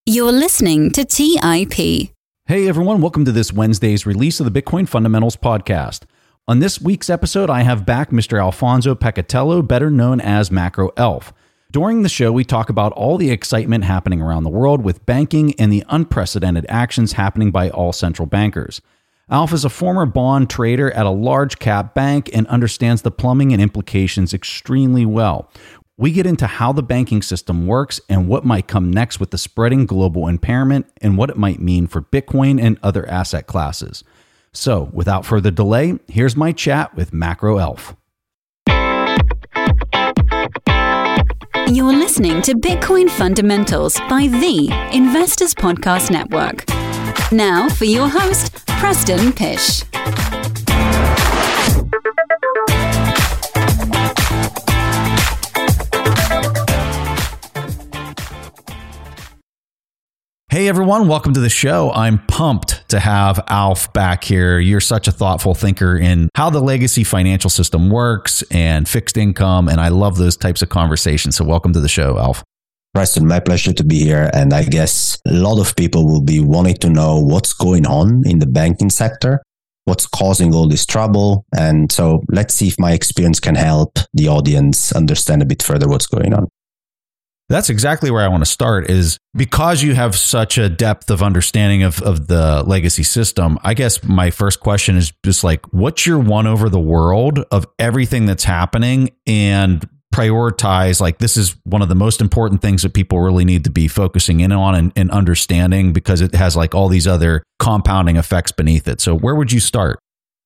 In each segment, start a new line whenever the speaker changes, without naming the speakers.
You're listening to TIP.
Hey everyone, welcome to this Wednesday's release of the Bitcoin Fundamentals podcast. On this week's episode, I have back Mr. Alfonso Peccatello, better known as Macro Elf. During the show, we talk about all the excitement happening around the world with banking and the unprecedented actions happening by all central bankers. Alf is a former bond trader at a large cap bank and understands the plumbing and implications extremely well. We get into how the banking system works and what might come next with the spreading global impairment and what it might mean for Bitcoin and other asset classes. So, without further delay, here's my chat with Macro Elf.
You're listening to Bitcoin Fundamentals by the Investors Podcast Network. Now for your host, Preston Pysh.
Hey everyone, welcome to the show. I'm pumped to have Alf back here. You're such a thoughtful thinker in how the legacy financial system works and fixed income, and I love those types of conversations. So welcome to the show, Alf.
Preston, my pleasure to be here. And I guess a lot of people will be wanting to know what's going on in the banking sector, what's causing all this trouble. And so let's see if my experience can help the audience understand a bit further what's going on.
That's exactly where I want to start, is because you have such a depth of understanding of the legacy system. I guess my first question is just like, what's your one over the world of everything that's happening, and prioritize, like, this is one of the most important things that people really need to be focusing in on and understanding, because it has like all these other compounding effects beneath it. So where would you start?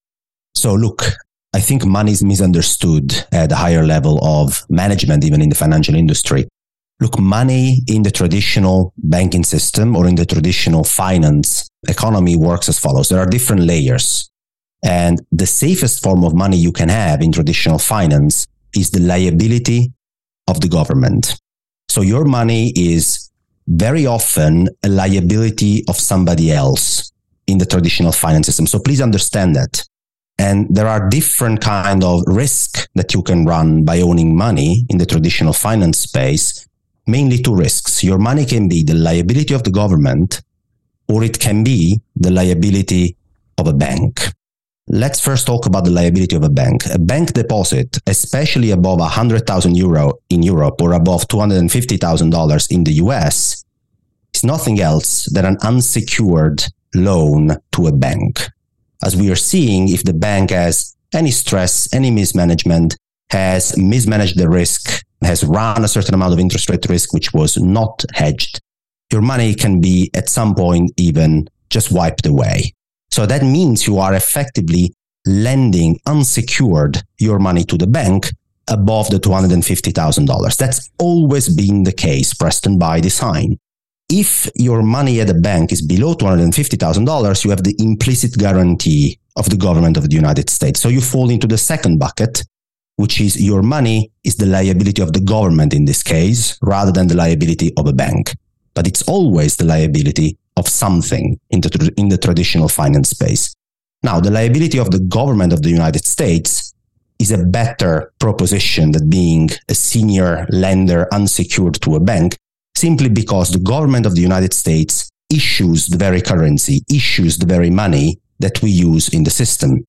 So look, I think money is misunderstood at a higher level of management, even in the financial industry. Look, money in the traditional banking system or in the traditional finance economy works as follows. There are different layers. And the safest form of money you can have in traditional finance is the liability of the government. So your money is very often a liability of somebody else in the traditional finance system. So please understand that. And there are different kind of risks that you can run by owning money in the traditional finance space. Mainly two risks. Your money can be the liability of the government, or it can be the liability of a bank. Let's first talk about the liability of a bank. A bank deposit, especially above €100,000 in Europe or above $250,000 in the US, is nothing else than an unsecured loan to a bank. As we are seeing, if the bank has any stress, any mismanagement, has mismanaged the risk, has run a certain amount of interest rate risk which was not hedged, your money can be at some point even just wiped away. So that means you are effectively lending unsecured your money to the bank above the $250,000. That's always been the case, Preston, by design. If your money at a bank is below $250,000, you have the implicit guarantee of the government of the United States. So you fall into the second bucket, which is your money is the liability of the government in this case, rather than the liability of a bank. But it's always the liability of something in the traditional finance space. Now, the liability of the government of the United States is a better proposition than being a senior lender unsecured to a bank, simply because the government of the United States issues the very currency, issues the very money that we use in the system.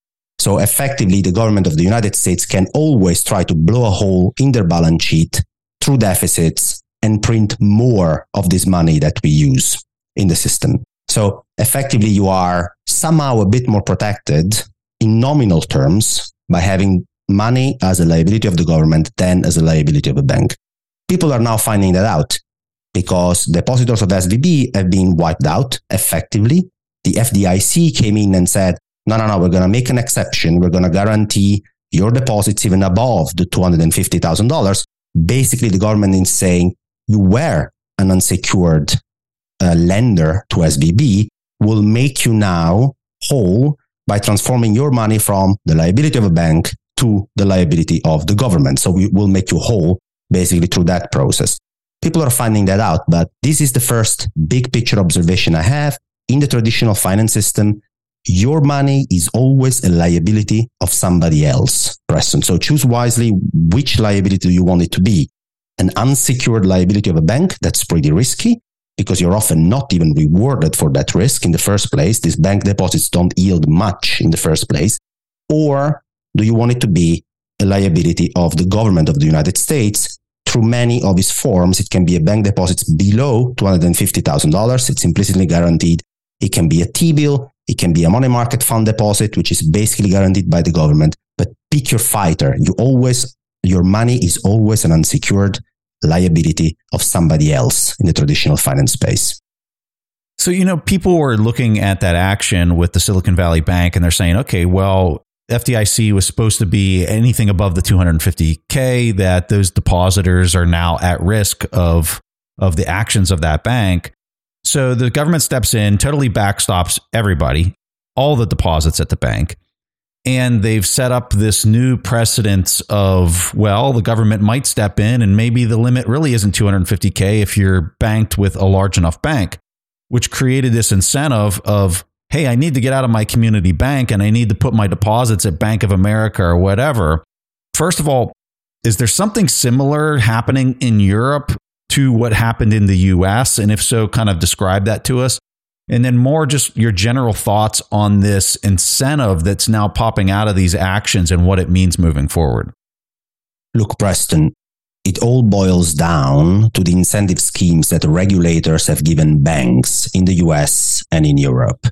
So effectively, the government of the United States can always try to blow a hole in their balance sheet through deficits and print more of this money that we use in the system. So effectively, you are somehow a bit more protected in nominal terms by having money as a liability of the government than as a liability of a bank. People are now finding that out because depositors of SVB have been wiped out effectively. The FDIC came in and said, no, we're going to make an exception. We're going to guarantee your deposits even above the $250,000. Basically, the government is saying you were an unsecured lender to SVB. Will make you now whole by transforming your money from the liability of a bank to the liability of the government. So we will make you whole basically through that process. People are finding that out, but this is the first big picture observation I have. In the traditional finance system, your money is always a liability of somebody else, Preston. So choose wisely which liability do you want it to be. An unsecured liability of a bank, that's pretty risky because you're often not even rewarded for that risk in the first place. These bank deposits don't yield much in the first place. Or do you want it to be a liability of the government of the United States through many of its forms? It can be a bank deposits below $250,000. It's implicitly guaranteed. It can be a T-bill. It can be a money market fund deposit, which is basically guaranteed by the government. But pick your fighter. Your money is always an unsecured liability of somebody else in the traditional finance space.
So, people were looking at that action with the Silicon Valley Bank and they're saying, okay, well, FDIC was supposed to be anything above the $250K, that those depositors are now at risk of the actions of that bank. So the government steps in, totally backstops everybody, all the deposits at the bank. And they've set up this new precedence of, well, the government might step in and maybe the limit really isn't $250K if you're banked with a large enough bank, which created this incentive of, hey, I need to get out of my community bank and I need to put my deposits at Bank of America or whatever. First of all, is there something similar happening in Europe to what happened in the US? And if so, kind of describe that to us. And then more just your general thoughts on this incentive that's now popping out of these actions and what it means moving forward.
Look, Preston, it all boils down to the incentive schemes that regulators have given banks in the US and in Europe.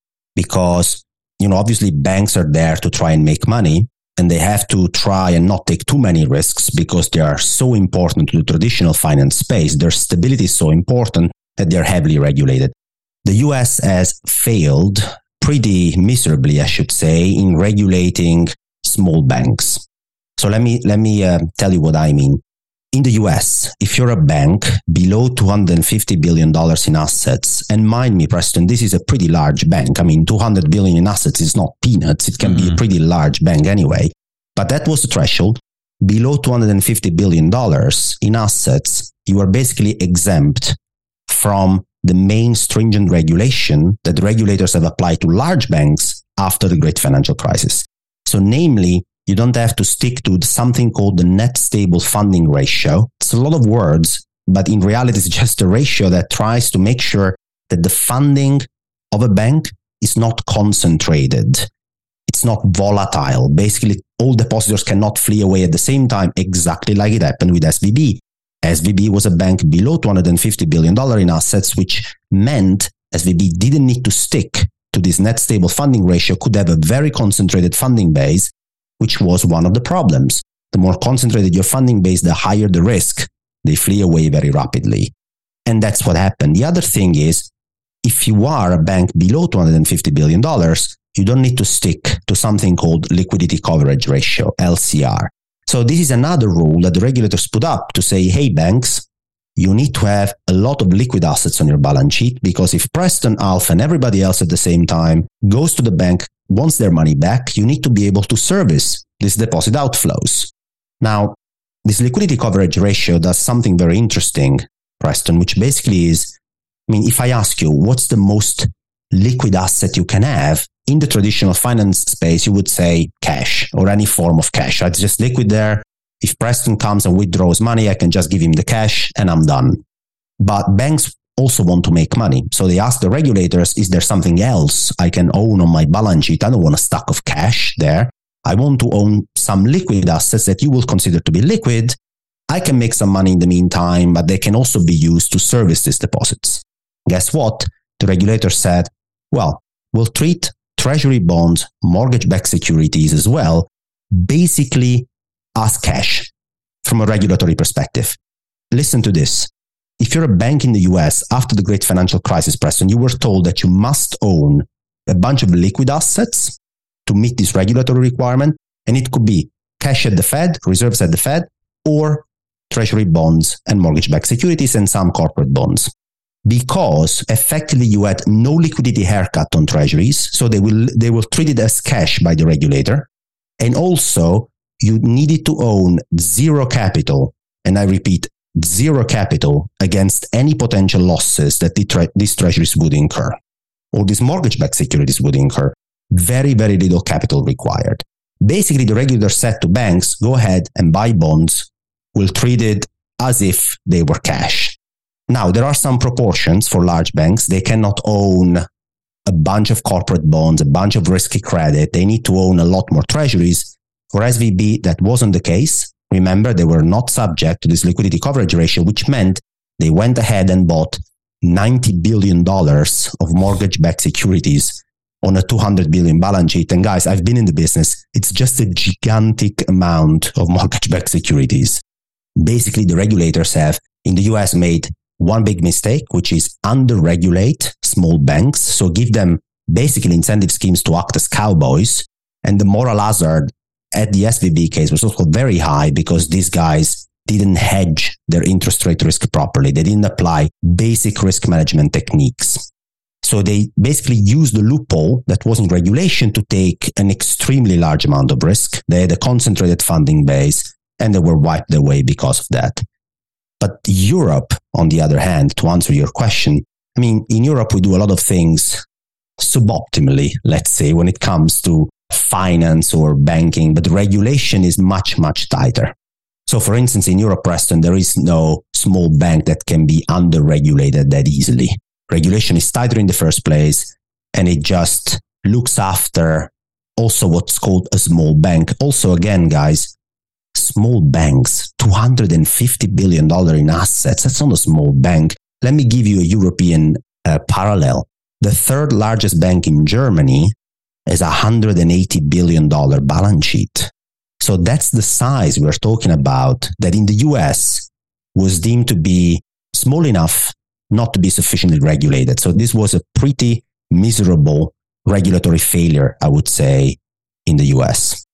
Because, obviously banks are there to try and make money, and they have to try and not take too many risks because they are so important to the traditional finance space. Their stability is so important that they're heavily regulated. The US has failed pretty miserably, I should say, in regulating small banks. So let me tell you what I mean. In the US, if you're a bank below $250 billion in assets, and mind me, Preston, this is a pretty large bank. I mean, $200 billion in assets is not peanuts. It can be a pretty large bank anyway. But that was the threshold. Below $250 billion in assets, you are basically exempt from the main stringent regulation that regulators have applied to large banks after the great financial crisis. So namely, you don't have to stick to something called the net stable funding ratio. It's a lot of words, but in reality, it's just a ratio that tries to make sure that the funding of a bank is not concentrated. It's not volatile. Basically, all depositors cannot flee away at the same time, exactly like it happened with SVB. SVB was a bank below $250 billion in assets, which meant SVB didn't need to stick to this net stable funding ratio, could have a very concentrated funding base, which was one of the problems. The more concentrated your funding base, the higher the risk. They flee away very rapidly. And that's what happened. The other thing is, if you are a bank below $250 billion, you don't need to stick to something called liquidity coverage ratio, LCR. So this is another rule that the regulators put up to say, hey, banks, you need to have a lot of liquid assets on your balance sheet, because if Preston, Alf, and everybody else at the same time goes to the bank, wants their money back, you need to be able to service these deposit outflows. Now, this liquidity coverage ratio does something very interesting, Preston, which basically is, if I ask you, what's the most liquid asset you can have? In the traditional finance space, you would say cash or any form of cash. It's just liquid there. If Preston comes and withdraws money, I can just give him the cash and I'm done. But banks also want to make money. So they ask the regulators, is there something else I can own on my balance sheet? I don't want a stack of cash there. I want to own some liquid assets that you will consider to be liquid. I can make some money in the meantime, but they can also be used to service these deposits. Guess what? The regulator said, well, we'll treat treasury bonds, mortgage-backed securities as well, basically as cash from a regulatory perspective. Listen to this. If you're a bank in the US, after the great financial crisis, Preston, you were told that you must own a bunch of liquid assets to meet this regulatory requirement. And it could be cash at the Fed, reserves at the Fed, or treasury bonds and mortgage-backed securities and some corporate bonds. Because effectively you had no liquidity haircut on treasuries, so they will treat it as cash by the regulator. And also, you needed to own zero capital, and I repeat, zero capital against any potential losses that these treasuries would incur, or these mortgage-backed securities would incur. Very, very little capital required. Basically, the regulator said to banks, go ahead and buy bonds. We'll treat it as if they were cash. Now, there are some proportions for large banks. They cannot own a bunch of corporate bonds, a bunch of risky credit. They need to own a lot more treasuries. For SVB, that wasn't the case. Remember, they were not subject to this liquidity coverage ratio, which meant they went ahead and bought $90 billion of mortgage-backed securities on a $200 billion balance sheet. And guys, I've been in the business. It's just a gigantic amount of mortgage-backed securities. Basically, the regulators have, in the US, made one big mistake, which is under-regulate small banks. So give them basically incentive schemes to act as cowboys. And the moral hazard at the SVB case was also very high because these guys didn't hedge their interest rate risk properly. They didn't apply basic risk management techniques. So they basically used the loophole that was in regulation to take an extremely large amount of risk. They had a concentrated funding base and they were wiped away because of that. But Europe, on the other hand, to answer your question, I mean, in Europe, we do a lot of things suboptimally, let's say, when it comes to finance or banking, but regulation is much, much tighter. So for instance, in Europe, Preston, there is no small bank that can be under-regulated that easily. Regulation is tighter in the first place, and it just looks after also what's called a small bank. Also, again, guys, small banks, $250 billion in assets. That's not a small bank. Let me give you a European parallel. The third largest bank in Germany is $180 billion balance sheet. So that's the size we're talking about that in the US was deemed to be small enough not to be sufficiently regulated. So this was a pretty miserable regulatory failure, I would say, in the US.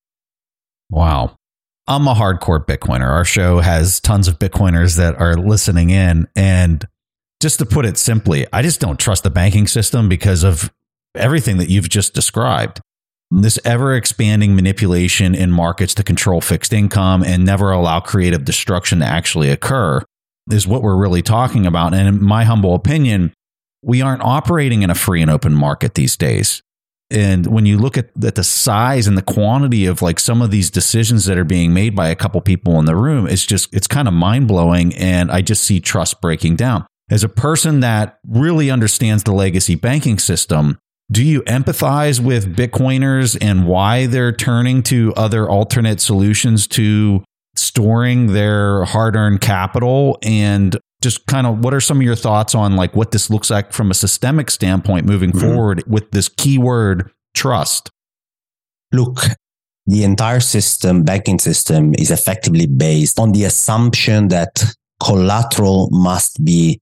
Wow. I'm a hardcore Bitcoiner. Our show has tons of Bitcoiners that are listening in. And just to put it simply, I just don't trust the banking system because of everything that you've just described. This ever-expanding manipulation in markets to control fixed income and never allow creative destruction to actually occur is what we're really talking about. And in my humble opinion, we aren't operating in a free and open market these days. And when you look at the size and the quantity of like some of these decisions that are being made by a couple people in the room, it's kind of mind-blowing. And I just see trust breaking down. As a person that really understands the legacy banking system, do you empathize with Bitcoiners and why they're turning to other alternate solutions to storing their hard-earned capital? And just kind of what are some of your thoughts on like what this looks like from a systemic standpoint moving forward with this keyword trust?
Look, the entire system, banking system, is effectively based on the assumption that collateral must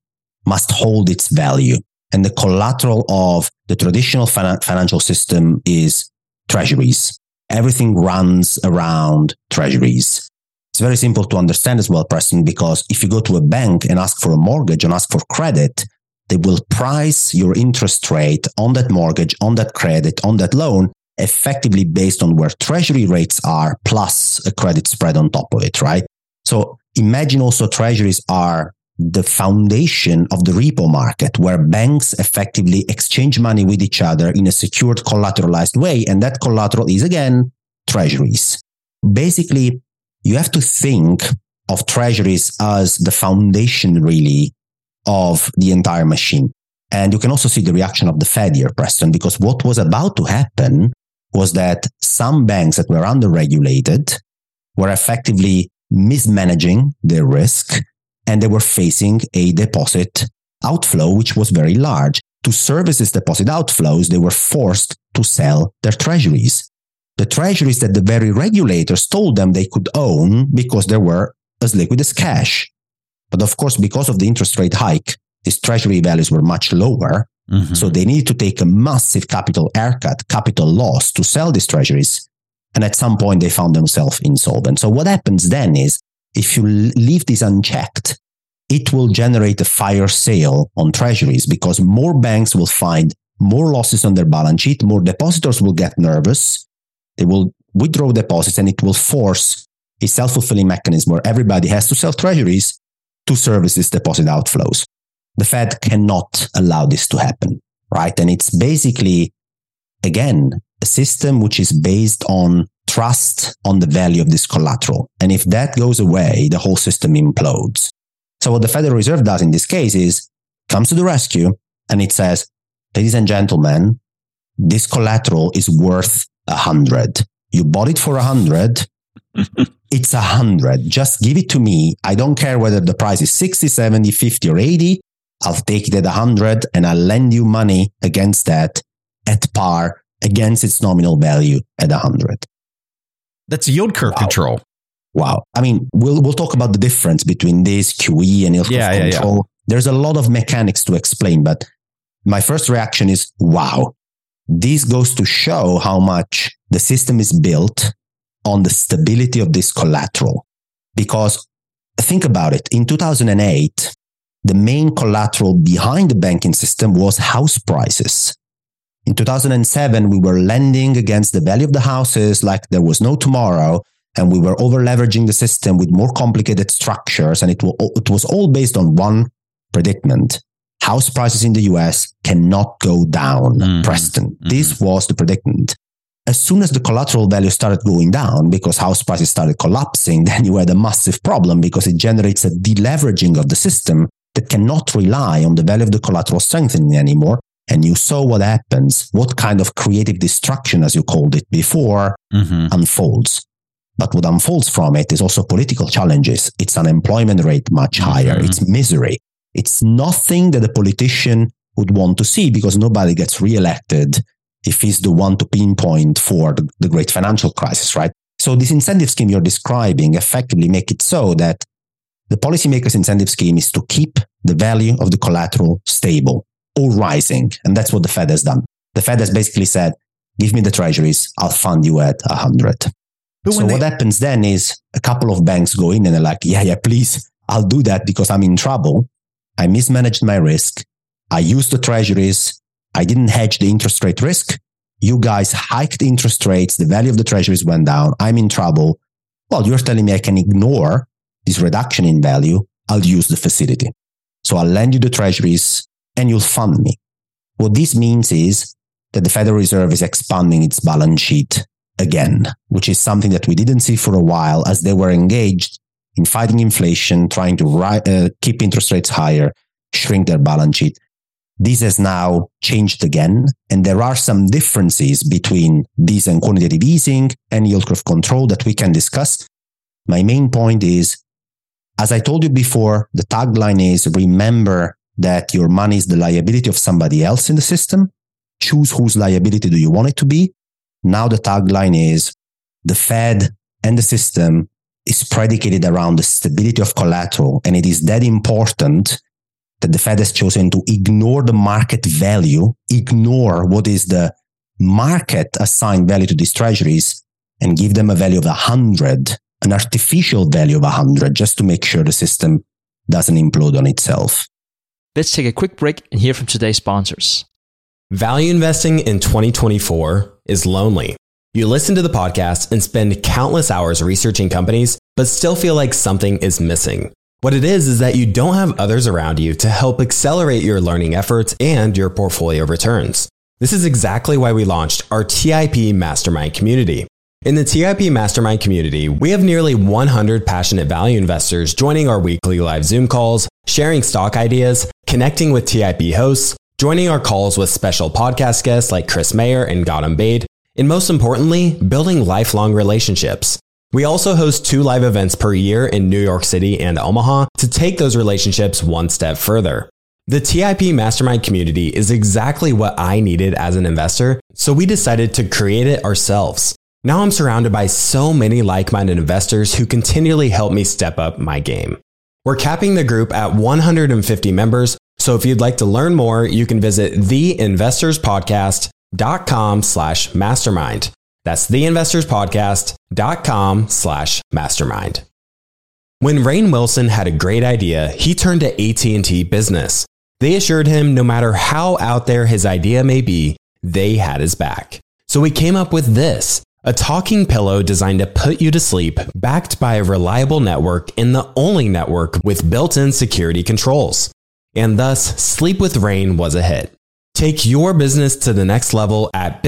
hold its value. And the collateral of the traditional financial system is treasuries. Everything runs around treasuries. It's very simple to understand as well, Preston, because if you go to a bank and ask for a mortgage and ask for credit, they will price your interest rate on that mortgage, on that credit, on that loan, effectively based on where treasury rates are, plus a credit spread on top of it, right? So imagine also treasuries are the foundation of the repo market, where banks effectively exchange money with each other in a secured, collateralized way. And that collateral is, again, treasuries. Basically, you have to think of treasuries as the foundation, really, of the entire machine. And you can also see the reaction of the Fed here, Preston, because what was about to happen was that some banks that were under-regulated were effectively mismanaging their risk, and they were facing a deposit outflow, which was very large. To service this deposit outflows, they were forced to sell their treasuries. The treasuries that the very regulators told them they could own because they were as liquid as cash. But of course, because of the interest rate hike, these treasury values were much lower. Mm-hmm. So they needed to take a massive capital haircut, capital loss to sell these treasuries. And at some point, they found themselves insolvent. So what happens then is, if you leave this unchecked, it will generate a fire sale on treasuries because more banks will find more losses on their balance sheet, more depositors will get nervous, they will withdraw deposits, and it will force a self-fulfilling mechanism where everybody has to sell treasuries to service these deposit outflows. The Fed cannot allow this to happen, right? And it's basically, again, a system which is based on trust on the value of this collateral. And if that goes away, the whole system implodes. So what the Federal Reserve does in this case is comes to the rescue and it says, ladies and gentlemen, this collateral is worth 100. You bought it for 100. It's 100. Just give it to me. I don't care whether the price is 60, 70, 50 or 80. I'll take it at 100 and I'll lend you money against that at par against its nominal value at 100.
That's yield curve control.
Wow. I mean, we'll talk about the difference between this QE and yield curve control. Yeah. There's a lot of mechanics to explain, but my first reaction is, wow, this goes to show how much the system is built on the stability of this collateral. Because think about it. In 2008, the main collateral behind the banking system was house prices. In 2007, we were lending against the value of the houses like there was no tomorrow, and we were over-leveraging the system with more complicated structures, and it was all based on one predicament. House prices in the US cannot go down, Preston. This was the predicament. As soon as the collateral value started going down because house prices started collapsing, then you had a massive problem because it generates a deleveraging of the system that cannot rely on the value of the collateral strengthening anymore. And you saw what happens, what kind of creative destruction, as you called it before, unfolds. But what unfolds from it is also political challenges. It's unemployment rate much higher. It's misery. It's nothing that a politician would want to see because nobody gets reelected if he's the one to pinpoint for the great financial crisis, right? So this incentive scheme you're describing effectively make it so that the policymaker's incentive scheme is to keep the value of the collateral stable or rising. And that's what the Fed has done. The Fed has basically said, give me the treasuries, I'll fund you at 100. So what happens then is a couple of banks go in and they're like, yeah, please, I'll do that because I'm in trouble. I mismanaged my risk. I used the treasuries. I didn't hedge the interest rate risk. You guys hiked interest rates. The value of the treasuries went down. I'm in trouble. Well, you're telling me I can ignore this reduction in value. I'll use the facility. So I'll lend you the treasuries and you'll fund me. What this means is that the Federal Reserve is expanding its balance sheet again, which is something that we didn't see for a while as they were engaged in fighting inflation, trying to keep interest rates higher, shrink their balance sheet. This has now changed again, and there are some differences between this and quantitative easing and yield curve control that we can discuss. My main point is, as I told you before, the tagline is remember that your money is the liability of somebody else in the system. Choose whose liability do you want it to be. Now the tagline is the Fed and the system is predicated around the stability of collateral. And it is that important that the Fed has chosen to ignore the market value, ignore what is the market assigned value to these treasuries and give them a value of 100, an artificial value of 100, just to make sure the system doesn't implode on itself.
Let's take a quick break and hear from today's sponsors.
Value investing in 2024 is lonely. You listen to the podcast and spend countless hours researching companies, but still feel like something is missing. What it is that you don't have others around you to help accelerate your learning efforts and your portfolio returns. This is exactly why we launched our TIP Mastermind community. In the TIP Mastermind community, we have nearly 100 passionate value investors joining our weekly live Zoom calls, sharing stock ideas, connecting with TIP hosts, joining our calls with special podcast guests like Chris Mayer and Gautam Bade, and most importantly, building lifelong relationships. We also host 2 live events per year in New York City and Omaha to take those relationships one step further. The TIP Mastermind community is exactly what I needed as an investor, so we decided to create it ourselves. Now I'm surrounded by so many like-minded investors who continually help me step up my game. We're capping the group at 150 members, so if you'd like to learn more, you can visit theinvestorspodcast.com/mastermind. That's theinvestorspodcast.com/mastermind. When Rainn Wilson had a great idea, he turned to AT&T Business. They assured him no matter how out there his idea may be, they had his back. So we came up with this, a talking pillow designed to put you to sleep, backed by a reliable network and the only network with built-in security controls. And thus, Sleep with Rainn was a hit. Take your business to the next level at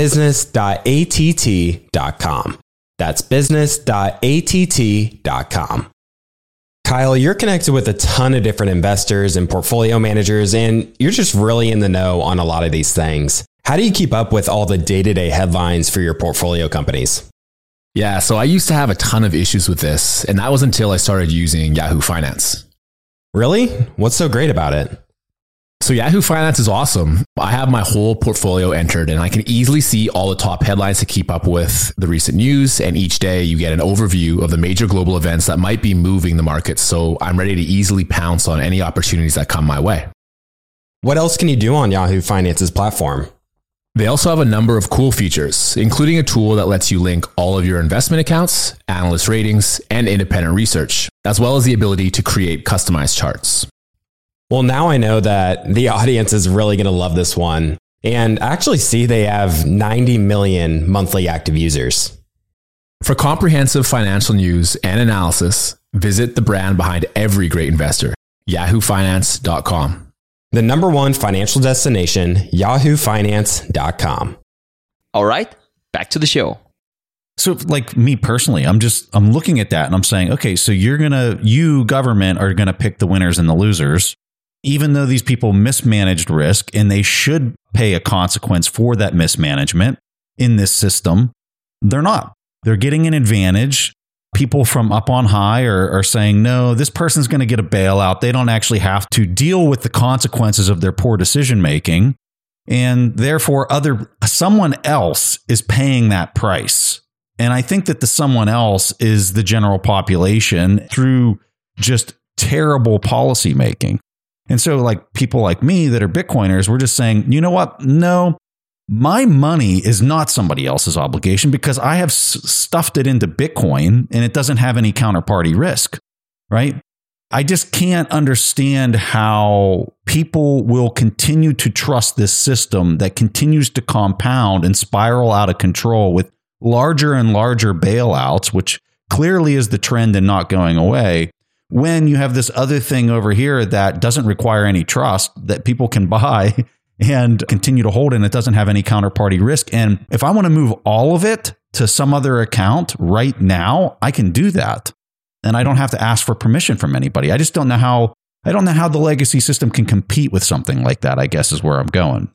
business.att.com. That's business.att.com. Kyle, you're connected with a ton of different investors and portfolio managers, and you're just really in the know on a lot of these things. How do you keep up with all the day-to-day headlines for your portfolio companies?
Yeah, so I used to have a ton of issues with this, and that was until I started using Yahoo Finance.
Really? What's so great about it?
So Yahoo Finance is awesome. I have my whole portfolio entered and I can easily see all the top headlines to keep up with the recent news. And each day you get an overview of the major global events that might be moving the market. So I'm ready to easily pounce on any opportunities that come my way.
What else can you do on Yahoo Finance's platform?
They also have a number of cool features, including a tool that lets you link all of your investment accounts, analyst ratings, and independent research, as well as the ability to create customized charts.
Well, now I know that the audience is really going to love this one. And I actually see they have 90 million monthly active users.
For comprehensive financial news and analysis, visit the brand behind every great investor, yahoofinance.com.
The number one financial destination, yahoofinance.com.
All right, back to the show.
So like me personally, I'm looking at that and I'm saying, okay, so you government are going to pick the winners and the losers. Even though these people mismanaged risk and they should pay a consequence for that mismanagement in this system, they're not. They're getting an advantage. People from up on high are saying, no, this person's going to get a bailout. They don't actually have to deal with the consequences of their poor decision making. And therefore, someone else is paying that price. And I think that the someone else is the general population through just terrible policy making. And so like people like me that are Bitcoiners, we're just saying, you know what? No, my money is not somebody else's obligation because I have stuffed it into Bitcoin and it doesn't have any counterparty risk, right? I just can't understand how people will continue to trust this system that continues to compound and spiral out of control with larger and larger bailouts, which clearly is the trend and not going away. When you have this other thing over here that doesn't require any trust that people can buy and continue to hold, and it doesn't have any counterparty risk. And if I want to move all of it to some other account right now, I can do that. And I don't have to ask for permission from anybody. I just don't know how the legacy system can compete with something like that, I guess is where I'm going.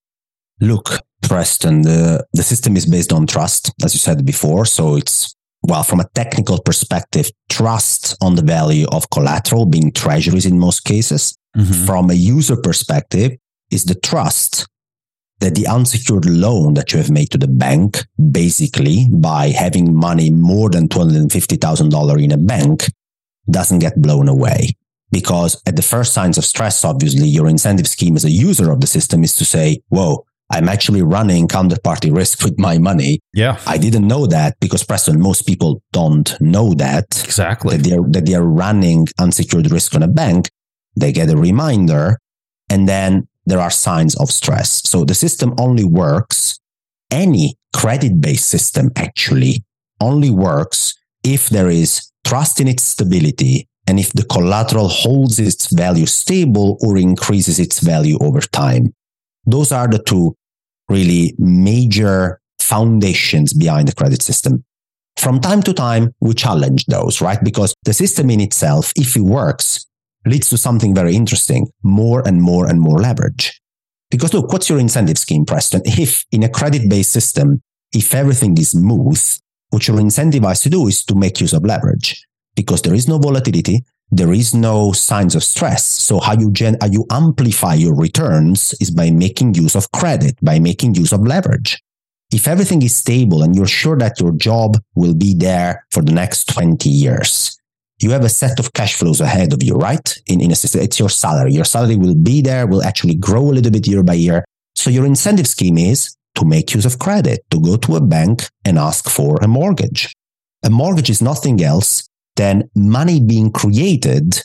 Look, Preston, the system is based on trust, as you said before. So it's, well, from a technical perspective, trust on the value of collateral, being treasuries in most cases. Mm-hmm. From a user perspective, is the trust that the unsecured loan that you have made to the bank, basically by having money more than $250,000 in a bank, doesn't get blown away. Because at the first signs of stress, obviously, your incentive scheme as a user of the system is to say, whoa, I'm actually running counterparty risk with my money.
Yeah.
I didn't know that because, Preston, most people don't know that.
Exactly.
That they are running unsecured risk on a bank. They get a reminder and then there are signs of stress. So the system only works, any credit-based system actually only works if there is trust in its stability and if the collateral holds its value stable or increases its value over time. Those are the two really major foundations behind the credit system. From time to time, we challenge those, right? Because the system in itself, if it works, leads to something very interesting, more and more and more leverage. Because look, what's your incentive scheme, Preston? If in a credit-based system, if everything is smooth, what you're incentivized to do is to make use of leverage. Because there is no volatility, there is no signs of stress. So how you amplify your returns is by making use of credit, by making use of leverage. If everything is stable and you're sure that your job will be there for the next 20 years, you have a set of cash flows ahead of you, right? In a system, it's your salary. Your salary will be there, will actually grow a little bit year by year. So your incentive scheme is to make use of credit, to go to a bank and ask for a mortgage. A mortgage is nothing else than money being created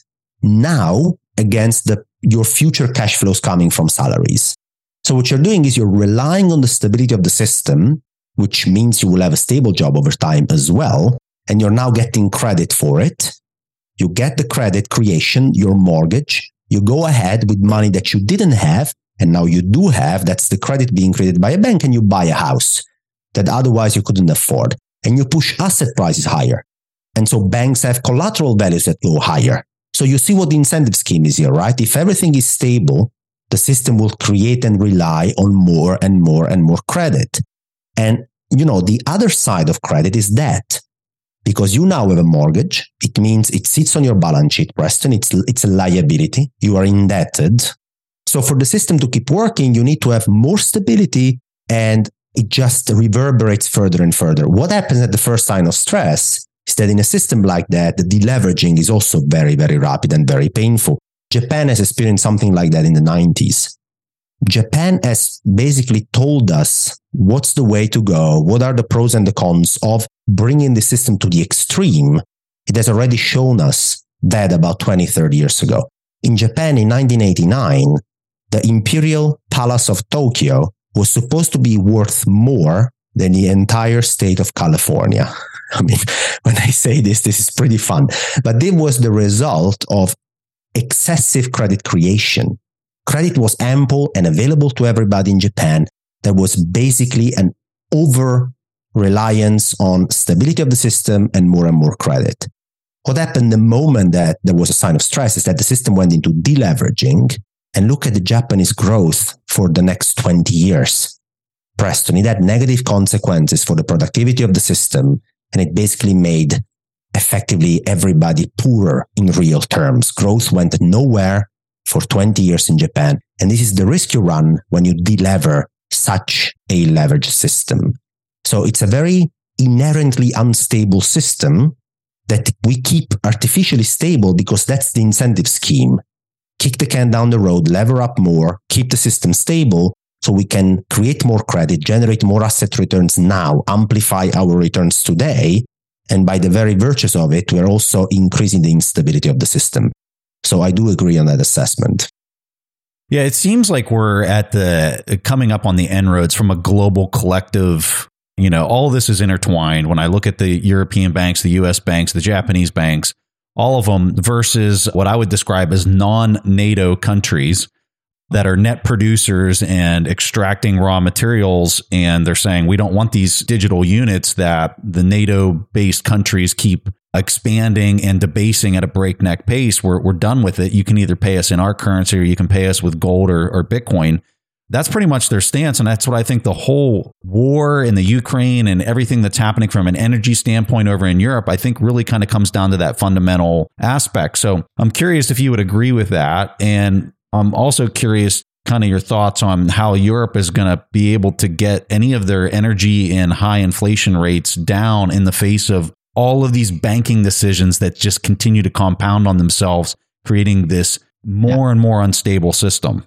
now against your future cash flows coming from salaries. So what you're doing is you're relying on the stability of the system, which means you will have a stable job over time as well. And you're now getting credit for it. You get the credit creation, your mortgage. You go ahead with money that you didn't have, and now you do have. That's the credit being created by a bank, and you buy a house that otherwise you couldn't afford. And you push asset prices higher. And so banks have collateral values that go higher. So you see what the incentive scheme is here, right? If everything is stable, the system will create and rely on more and more and more credit. And, the other side of credit is debt. Because you now have a mortgage, it means it sits on your balance sheet, Preston. It's a liability. You are indebted. So for the system to keep working, you need to have more stability, and it just reverberates further and further. What happens at the first sign of stress is that in a system like that, the deleveraging is also very, very rapid and very painful. Japan has experienced something like that in the 90s. Japan has basically told us what's the way to go, what are the pros and the cons of bringing the system to the extreme. It has already shown us that about 20, 30 years ago. In Japan in 1989, the Imperial Palace of Tokyo was supposed to be worth more than the entire state of California. I mean, when I say this is pretty fun. But it was the result of excessive credit creation. Credit was ample and available to everybody in Japan. There was basically an over-reliance on stability of the system and more credit. What happened the moment that there was a sign of stress is that the system went into deleveraging. And look at the Japanese growth for the next 20 years. Preston, it had negative consequences for the productivity of the system, and it basically made effectively everybody poorer in real terms. Growth went nowhere for 20 years in Japan. And this is the risk you run when you delever such a leveraged system. So it's a very inherently unstable system that we keep artificially stable because that's the incentive scheme. Kick the can down the road, lever up more, keep the system stable so we can create more credit, generate more asset returns now, amplify our returns today. And by the very virtues of it, we're also increasing the instability of the system. So I do agree on that assessment.
Yeah, it seems like we're at coming up on the inroads from a global collective. All this is intertwined. When I look at the European banks, the US banks, the Japanese banks, all of them versus what I would describe as non-NATO countries that are net producers and extracting raw materials. And they're saying, we don't want these digital units that the NATO-based countries keep expanding and debasing at a breakneck pace. We're done with it. You can either pay us in our currency or you can pay us with gold or Bitcoin. That's pretty much their stance. And that's what I think the whole war in the Ukraine and everything that's happening from an energy standpoint over in Europe, I think really kind of comes down to that fundamental aspect. So I'm curious if you would agree with that. And I'm also curious kind of your thoughts on how Europe is going to be able to get any of their energy and high inflation rates down in the face of all of these banking decisions that just continue to compound on themselves, creating this more and more unstable system.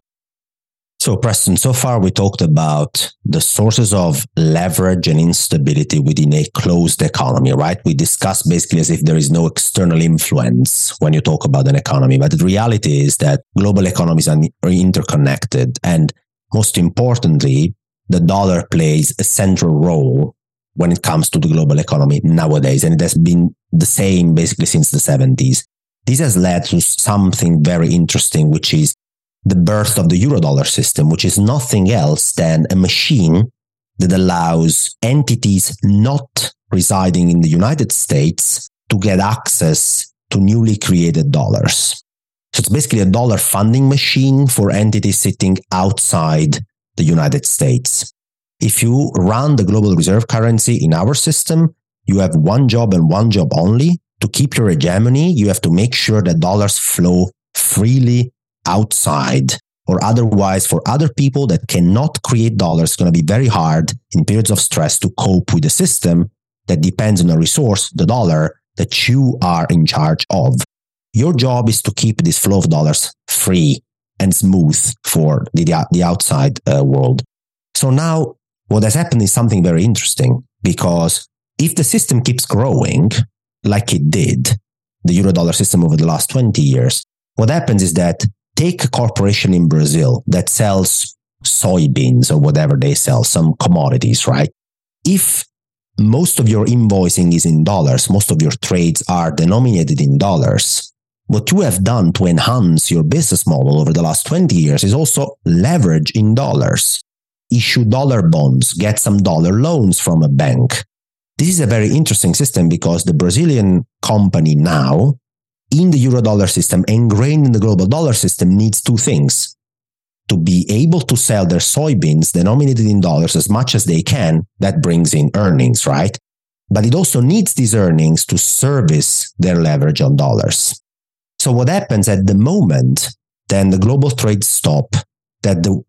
So, Preston, so far we talked about the sources of leverage and instability within a closed economy, right? We discussed basically as if there is no external influence when you talk about an economy. But the reality is that global economies are interconnected. And most importantly, the dollar plays a central role when it comes to the global economy nowadays. And it has been the same basically since the 70s. This has led to something very interesting, which is the birth of the Eurodollar system, which is nothing else than a machine that allows entities not residing in the United States to get access to newly created dollars. So it's basically a dollar funding machine for entities sitting outside the United States. If you run the global reserve currency in our system, you have one job and one job only. To keep your hegemony, you have to make sure that dollars flow freely outside, or otherwise for other people that cannot create dollars, it's going to be very hard in periods of stress to cope with a system that depends on a resource, the dollar, that you are in charge of. Your job is to keep this flow of dollars free and smooth for the outside world. So now what has happened is something very interesting, because if the system keeps growing like it did, the Eurodollar system over the last 20 years, what happens is that take a corporation in Brazil that sells soybeans or whatever they sell, some commodities, right? If most of your invoicing is in dollars, most of your trades are denominated in dollars, what you have done to enhance your business model over the last 20 years is also leverage in dollars. Issue dollar bonds, get some dollar loans from a bank. This is a very interesting system because the Brazilian company now in the euro-dollar system, ingrained in the global dollar system, needs two things. To be able to sell their soybeans denominated in dollars as much as they can, that brings in earnings, right? But it also needs these earnings to service their leverage on dollars. So what happens at the moment, then the global trade stop, that the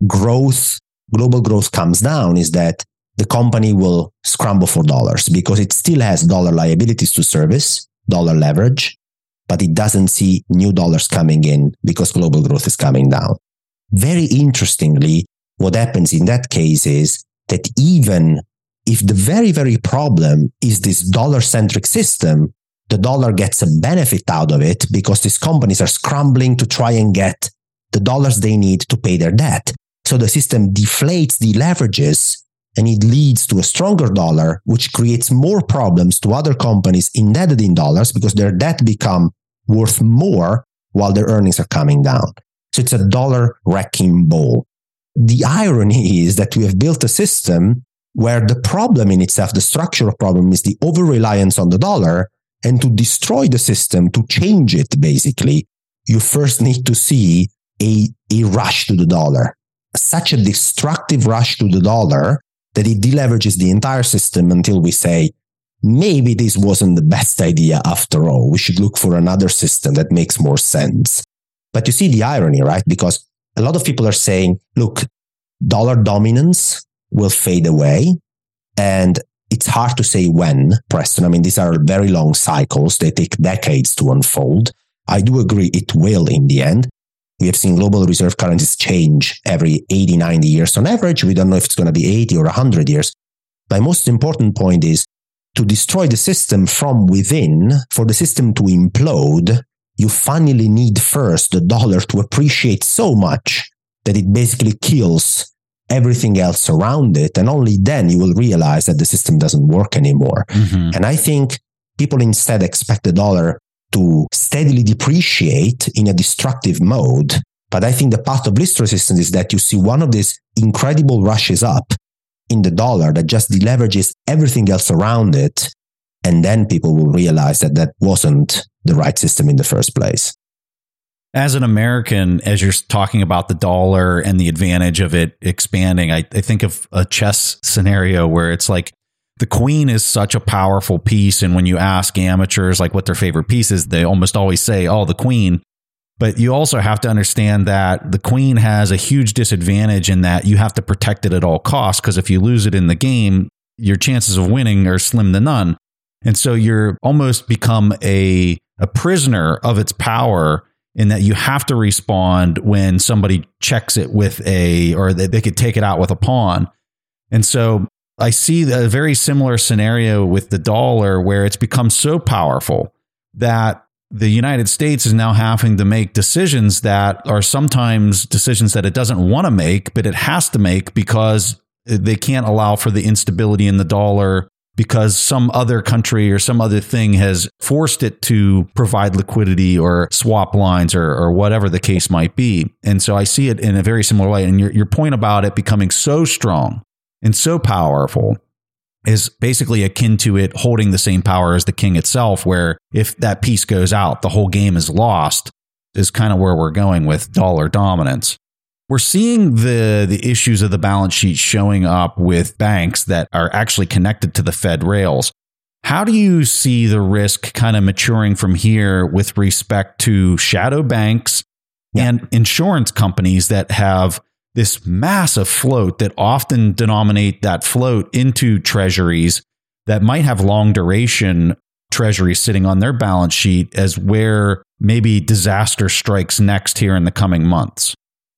global growth comes down, is that the company will scramble for dollars because it still has dollar liabilities to service, dollar leverage, but it doesn't see new dollars coming in because global growth is coming down. Very interestingly, what happens in that case is that even if the very, very problem is this dollar-centric system, the dollar gets a benefit out of it because these companies are scrambling to try and get the dollars they need to pay their debt. So the system deflates, deleverages, and it leads to a stronger dollar, which creates more problems to other companies indebted in dollars because their debt become worth more while their earnings are coming down. So it's a dollar wrecking ball. The irony is that we have built a system where the problem in itself, the structural problem, is the over-reliance on the dollar. And to destroy the system, to change it, basically, you first need to see a rush to the dollar. Such a destructive rush to the dollar that it deleverages the entire system until we say, maybe this wasn't the best idea after all. We should look for another system that makes more sense. But you see the irony, right? Because a lot of people are saying, look, dollar dominance will fade away. And it's hard to say when, Preston. I mean, these are very long cycles. They take decades to unfold. I do agree it will in the end. We have seen global reserve currencies change every 80, 90 years on average. We don't know if it's going to be 80 or 100 years. My most important point is to destroy the system from within, for the system to implode, you finally need first the dollar to appreciate so much that it basically kills everything else around it. And only then you will realize that the system doesn't work anymore. Mm-hmm. And I think people instead expect the dollar to steadily depreciate in a destructive mode. But I think the path of least resistance is that you see one of these incredible rushes up in the dollar that just deleverages everything else around it. And then people will realize that that wasn't the right system in the first place.
As an American, as you're talking about the dollar and the advantage of it expanding, I think of a chess scenario where it's like the queen is such a powerful piece. And when you ask amateurs like what their favorite piece is, they almost always say, oh, the queen. But you also have to understand that the queen has a huge disadvantage in that you have to protect it at all costs, because if you lose it in the game, your chances of winning are slim to none. And so you're almost become a prisoner of its power, in that you have to respond when somebody checks it with or they could take it out with a pawn. And so I see a very similar scenario with the dollar, where it's become so powerful that the United States is now having to make decisions that are sometimes decisions that it doesn't want to make, but it has to make because they can't allow for the instability in the dollar, because some other country or some other thing has forced it to provide liquidity or swap lines or whatever the case might be. And so I see it in a very similar way. And your point about it becoming so strong and so powerful is basically akin to it holding the same power as the king itself, where if that piece goes out, the whole game is lost, is kind of where we're going with dollar dominance. We're seeing the issues of the balance sheet showing up with banks that are actually connected to the Fed rails. How do you see the risk kind of maturing from here with respect to shadow banks and insurance companies that have this massive float that often denominate that float into treasuries that might have long duration treasuries sitting on their balance sheet, as where maybe disaster strikes next here in the coming months?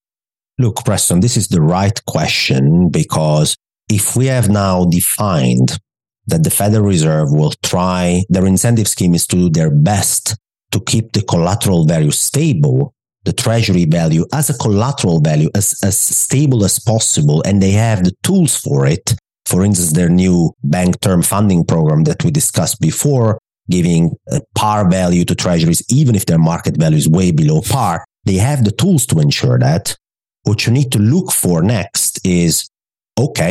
Look, Preston, this is the right question, because if we have now defined that the Federal Reserve will try, their incentive scheme is to do their best to keep the collateral value stable, the treasury value as a collateral value as stable as possible, and they have the tools for it. For instance, their new bank term funding program that we discussed before, giving a par value to treasuries, even if their market value is way below par. They have the tools to ensure that. What you need to look for next is, okay,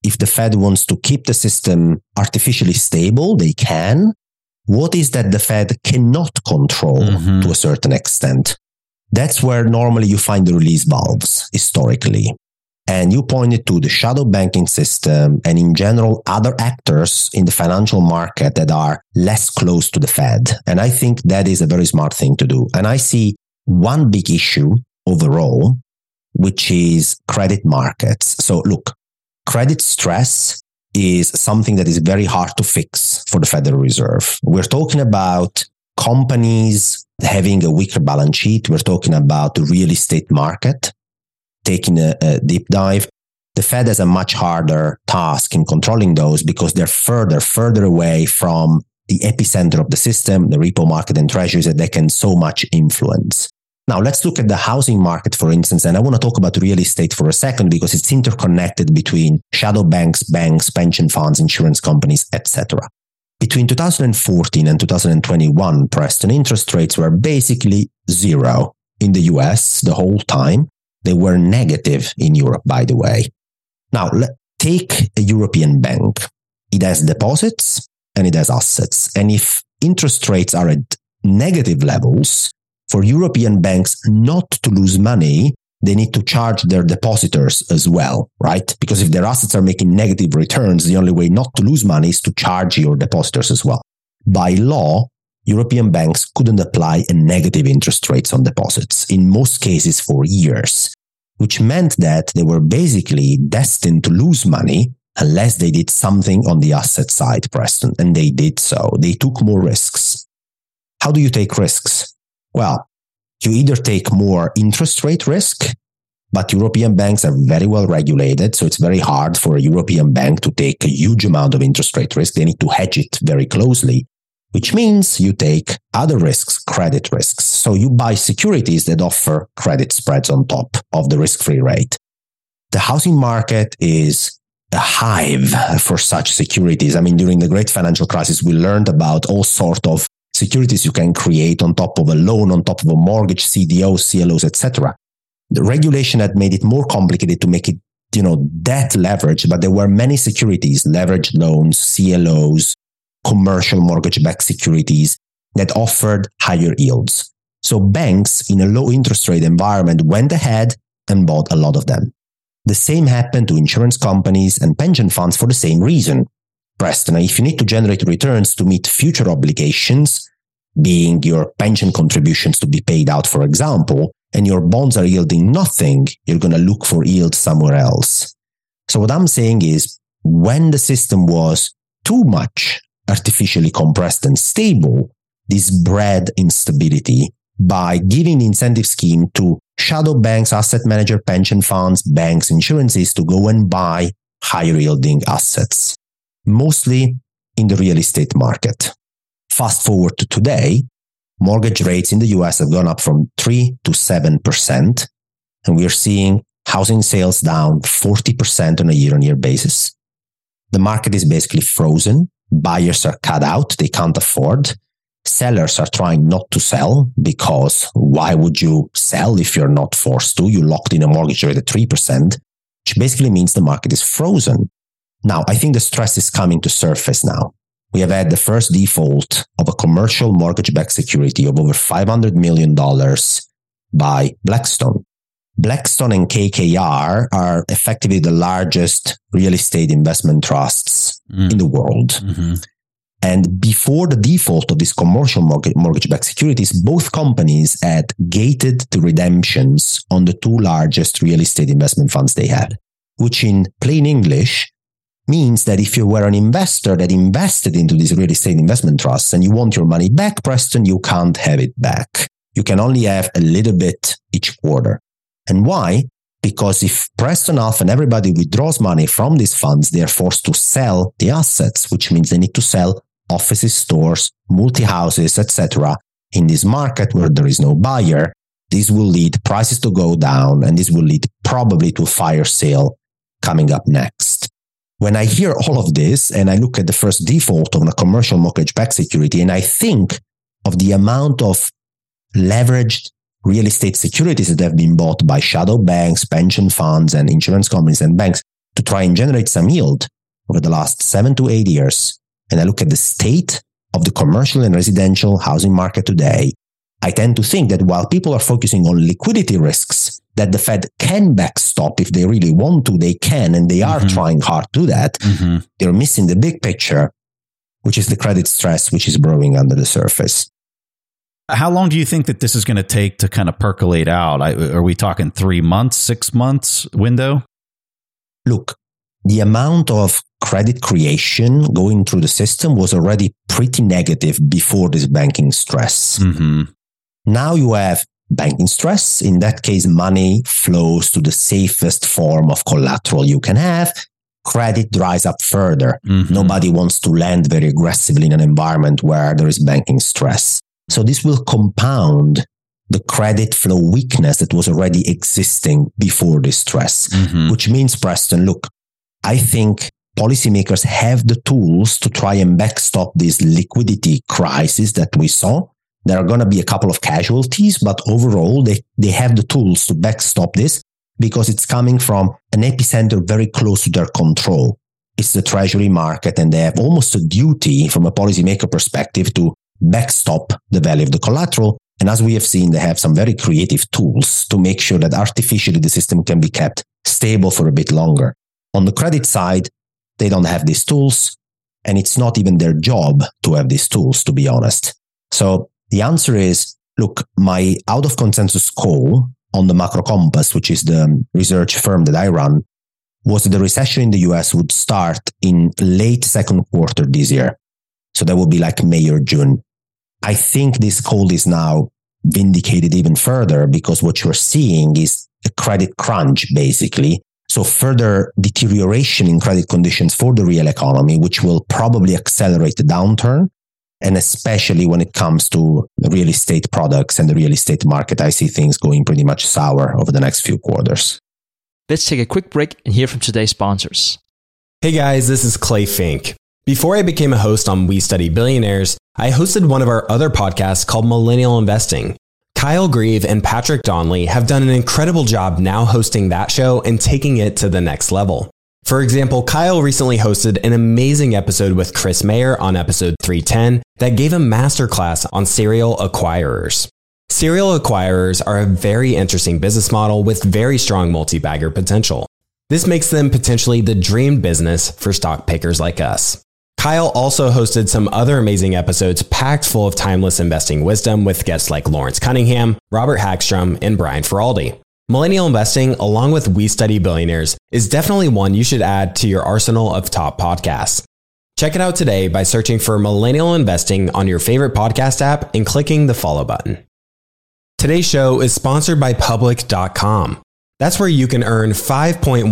if the Fed wants to keep the system artificially stable, they can. What is that the Fed cannot control to a certain extent? That's where normally you find the release valves historically. And you pointed to the shadow banking system and in general other actors in the financial market that are less close to the Fed. And I think that is a very smart thing to do. And I see one big issue overall, which is credit markets. So look, credit stress is something that is very hard to fix for the Federal Reserve. We're talking about companies having a weaker balance sheet. We're talking about the real estate market taking a deep dive. The Fed has a much harder task in controlling those because they're further away from the epicenter of the system, the repo market and treasuries that they can so much influence. Now, let's look at the housing market, for instance, and I want to talk about real estate for a second because it's interconnected between shadow banks, pension funds, insurance companies, etc. Between 2014 and 2021, Preston, interest rates were basically zero in the US the whole time. They were negative in Europe, by the way. Now, take a European bank. It has deposits and it has assets. And if interest rates are at negative levels, for European banks not to lose money, they need to charge their depositors as well, right? Because if their assets are making negative returns, the only way not to lose money is to charge your depositors as well. By law, European banks couldn't apply a negative interest rates on deposits, in most cases for years, which meant that they were basically destined to lose money unless they did something on the asset side, Preston. And they did so. They took more risks. How do you take risks? Well, you either take more interest rate risk, but European banks are very well regulated, so it's very hard for a European bank to take a huge amount of interest rate risk. They need to hedge it very closely, which means you take other risks, credit risks. So you buy securities that offer credit spreads on top of the risk-free rate. The housing market is a hive for such securities. I mean, during the great financial crisis, we learned about all sorts of securities you can create on top of a loan, on top of a mortgage, CDOs, CLOs, etc. The regulation had made it more complicated to make it, debt leverage, but there were many securities, leveraged loans, CLOs, commercial mortgage-backed securities that offered higher yields. So banks in a low interest rate environment went ahead and bought a lot of them. The same happened to insurance companies and pension funds for the same reason. Preston, if you need to generate returns to meet future obligations, being your pension contributions to be paid out, for example, and your bonds are yielding nothing, you're going to look for yield somewhere else. So what I'm saying is, when the system was too much artificially compressed and stable, this bred instability by giving the incentive scheme to shadow banks, asset manager, pension funds, banks, insurances to go and buy higher yielding assets, mostly in the real estate market. Fast forward to today, mortgage rates in the US have gone up from 3 to 7%, and we're seeing housing sales down 40% on a year-on-year basis. The market is basically frozen. Buyers are cut out. They can't afford. Sellers are trying not to sell because why would you sell if you're not forced to? You locked in a mortgage rate at 3%, which basically means the market is frozen. Now, I think the stress is coming to surface now. We have had the first default of a commercial mortgage-backed security of over $500 million by Blackstone. Blackstone and KKR are effectively the largest real estate investment trusts in the world. Mm-hmm. And before the default of these commercial mortgage-backed securities, both companies had gated the redemptions on the two largest real estate investment funds they had, which in plain English means that if you were an investor that invested into these real estate investment trusts and you want your money back, Preston, you can't have it back. You can only have a little bit each quarter. And why? Because if Preston Alpha and everybody withdraws money from these funds, they are forced to sell the assets, which means they need to sell offices, stores, multi-houses, etc. in this market where there is no buyer. This will lead prices to go down, and this will lead probably to a fire sale coming up next. When I hear all of this and I look at the first default on a commercial mortgage-backed security, and I think of the amount of leveraged real estate securities that have been bought by shadow banks, pension funds, and insurance companies and banks, to try and generate some yield over the last 7 to 8 years, and I look at the state of the commercial and residential housing market today, I tend to think that while people are focusing on liquidity risks, that the Fed can backstop if they really want to, they can, and they are trying hard to do that. They're missing the big picture, which is the credit stress, which is brewing under the surface.
How long do you think that this is going to take to kind of percolate out? Are we talking 3 months, 6 months window?
Look, the amount of credit creation going through the system was already pretty negative before this banking stress. Now you have banking stress. In that case, money flows to the safest form of collateral you can have. Credit dries up further. Nobody wants to lend very aggressively in an environment where there is banking stress. So this will compound the credit flow weakness that was already existing before this stress, which means, Preston, look, I think policymakers have the tools to try and backstop this liquidity crisis that we saw. There are going to be a couple of casualties, but overall, they have the tools to backstop this because it's coming from an epicenter very close to their control. It's the treasury market, and they have almost a duty from a policymaker perspective to backstop the value of the collateral. And as we have seen, they have some very creative tools to make sure that artificially the system can be kept stable for a bit longer. On the credit side, they don't have these tools, and it's not even their job to have these tools, to be honest. So the answer is, look, my out of consensus call on the Macro Compass, which is the research firm that I run, was that the recession in the US would start in late second quarter this year. So that would be like May or June. I think this call is now vindicated even further because what you're seeing is a credit crunch, basically. So further deterioration in credit conditions for the real economy, which will probably accelerate the downturn. And especially when it comes to real estate products and the real estate market, I see things going pretty much sour over the next few quarters.
Let's take a quick break and hear from today's sponsors.
Hey guys, this is Clay Fink. Before I became a host on We Study Billionaires, I hosted one of our other podcasts called Millennial Investing. Kyle Grieve and Patrick Donnelly have done an incredible job now hosting that show and taking it to the next level. For example, Kyle recently hosted an amazing episode with Chris Mayer on episode 310 that gave a masterclass on serial acquirers. Serial acquirers are a very interesting business model with very strong multi-bagger potential. This makes them potentially the dream business for stock pickers like us. Kyle also hosted some other amazing episodes packed full of timeless investing wisdom with guests like Lawrence Cunningham, Robert Hagstrom, and Brian Feraldi. Millennial Investing, along with We Study Billionaires, is definitely one you should add to your arsenal of top podcasts. Check it out today by searching for Millennial Investing on your favorite podcast app and clicking the follow button. Today's show is sponsored by Public.com. That's where you can earn 5.1%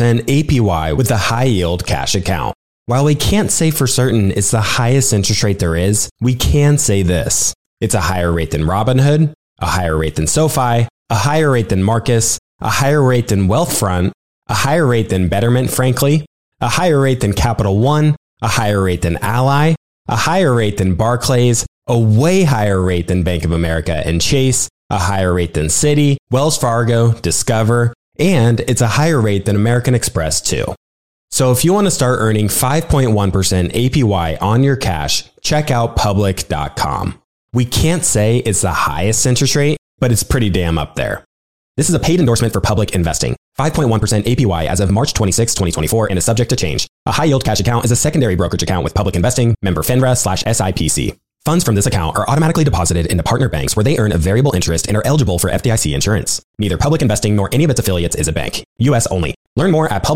APY with a high-yield cash account. While we can't say for certain it's the highest interest rate there is, we can say this. It's a higher rate than Robinhood, a higher rate than SoFi, a higher rate than Marcus, a higher rate than Wealthfront, a higher rate than Betterment, frankly, a higher rate than Capital One, a higher rate than Ally, a higher rate than Barclays, a way higher rate than Bank of America and Chase, a higher rate than Citi, Wells Fargo, Discover, and it's a higher rate than American Express too. So if you want to start earning 5.1% APY on your cash, check out Public.com. We can't say it's the highest interest rate, but it's pretty damn up there. This is a paid endorsement for Public Investing. 5.1% APY as of March 26, 2024 and is subject to change. A high-yield cash account is a secondary brokerage account with Public Investing, member FINRA/SIPC. Funds from this account are automatically deposited into partner banks where they earn a variable interest and are eligible for FDIC insurance. Neither Public Investing nor any of its affiliates is a bank. U.S. only. Learn more at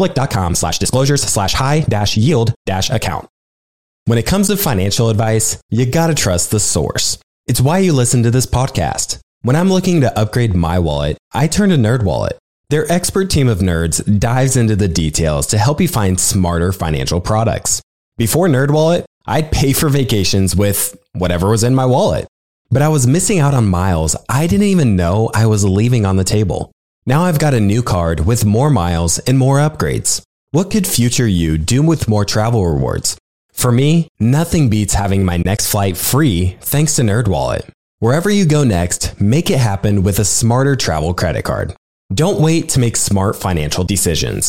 public.com/disclosures/high-yield-account. When it comes to financial advice, you gotta trust the source. It's why you listen to this podcast. When I'm looking to upgrade my wallet, I turn to NerdWallet. Their expert team of nerds dives into the details to help you find smarter financial products. Before NerdWallet, I'd pay for vacations with whatever was in my wallet. But I was missing out on miles I didn't even know I was leaving on the table. Now I've got a new card with more miles and more upgrades. What could future you do with more travel rewards? For me, nothing beats having my next flight free thanks to NerdWallet. Wherever you go next, make it happen with a smarter travel credit card. Don't wait to make smart financial decisions.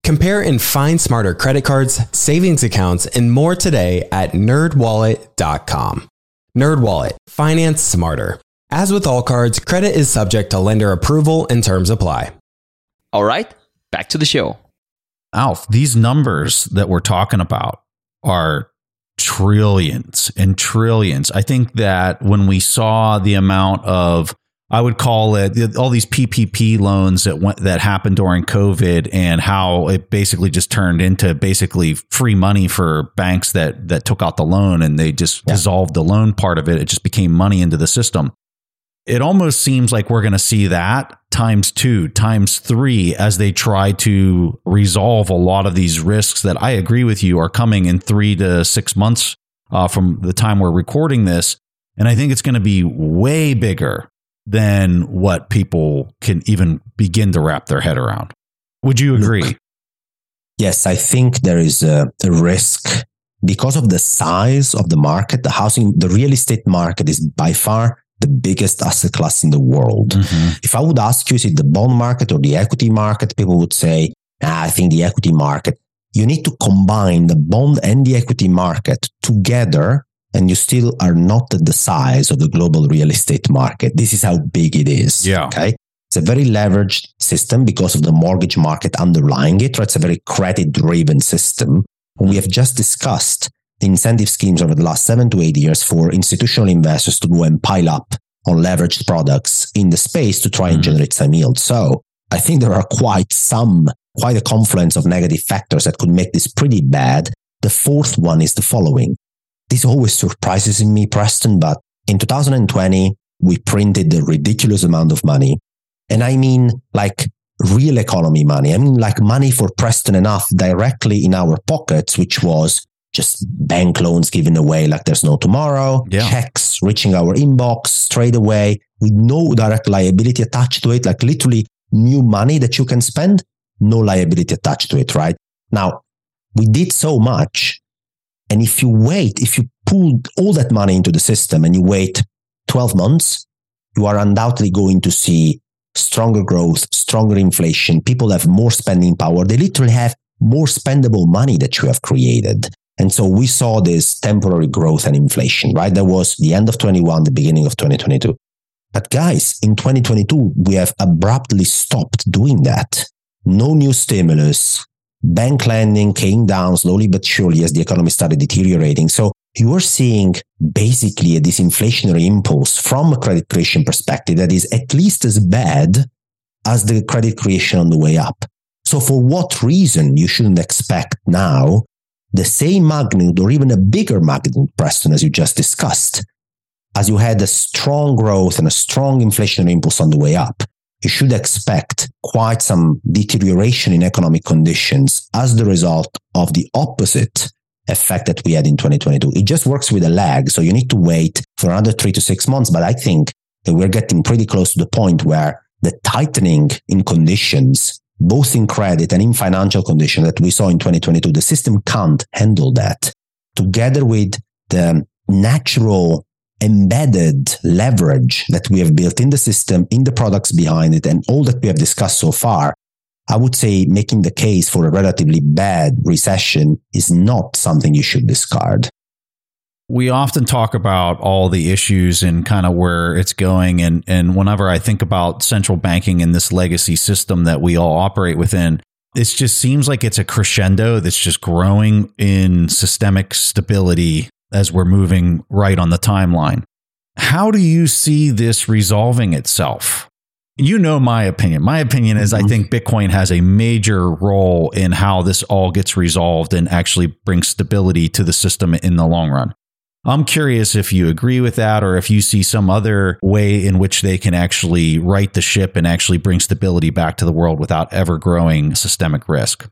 Compare and find smarter credit cards, savings accounts, and more today at nerdwallet.com. NerdWallet. Finance smarter. As with all cards, credit is subject to lender approval and terms apply.
All right, back to the show.
Alf, these numbers that we're talking about are trillions and trillions. I think that when we saw the amount of, I would call it, all these PPP loans that happened during COVID, and how it basically just turned into basically free money for banks that took out the loan, and they just dissolved the loan part of it. It just became money into the system. It almost seems like we're going to see that times 2, times 3 as they try to resolve a lot of these risks that I agree with you are coming in 3 to 6 months from the time we're recording this. And I think it's going to be way bigger than what people can even begin to wrap their head around. Would you agree?
Look, yes, I think there is a risk because of the size of the market. The real estate market is by far the biggest asset class in the world. Mm-hmm. If I would ask you, is it the bond market or the equity market? People would say, I think the equity market. You need to combine the bond and the equity market together, and you still are not at the size of the global real estate market. This is how big it is.
Yeah.
Okay. It's a very leveraged system because of the mortgage market underlying it. Right? It's a very credit-driven system. And we have just discussed the incentive schemes over the last 7 to 8 years for institutional investors to go and pile up on leveraged products in the space to try and generate some yield. So I think there are quite a confluence of negative factors that could make this pretty bad. The fourth one is the following. This always surprises me, Preston, but in 2020, we printed a ridiculous amount of money. And I mean like real economy money. I mean like money for Preston enough directly in our pockets, which was just bank loans given away like there's no tomorrow, checks reaching our inbox straight away with no direct liability attached to it, like literally new money that you can spend, no liability attached to it, right? Now, we did so much. And if you pull all that money into the system and you wait 12 months, you are undoubtedly going to see stronger growth, stronger inflation. People have more spending power. They literally have more spendable money that you have created. And so we saw this temporary growth and inflation, right? That was the end of 21, the beginning of 2022. But guys, in 2022, we have abruptly stopped doing that. No new stimulus. Bank lending came down slowly but surely as the economy started deteriorating. So you are seeing basically a disinflationary impulse from a credit creation perspective that is at least as bad as the credit creation on the way up. So for what reason you shouldn't expect now the same magnitude or even a bigger magnitude, Preston, as you just discussed, as you had a strong growth and a strong inflationary impulse on the way up, you should expect quite some deterioration in economic conditions as the result of the opposite effect that we had in 2022. It just works with a lag. So you need to wait for another 3 to 6 months. But I think that we're getting pretty close to the point where the tightening in conditions, both in credit and in financial conditions that we saw in 2022, the system can't handle that. Together with the natural embedded leverage that we have built in the system, in the products behind it, and all that we have discussed so far, I would say making the case for a relatively bad recession is not something you should discard.
We often talk about all the issues and kind of where it's going. And whenever I think about central banking and this legacy system that we all operate within, it just seems like it's a crescendo that's just growing in systemic stability as we're moving right on the timeline. How do you see this resolving itself? You know my opinion. My opinion is I think Bitcoin has a major role in how this all gets resolved and actually brings stability to the system in the long run. I'm curious if you agree with that or if you see some other way in which they can actually right the ship and actually bring stability back to the world without ever growing systemic risk.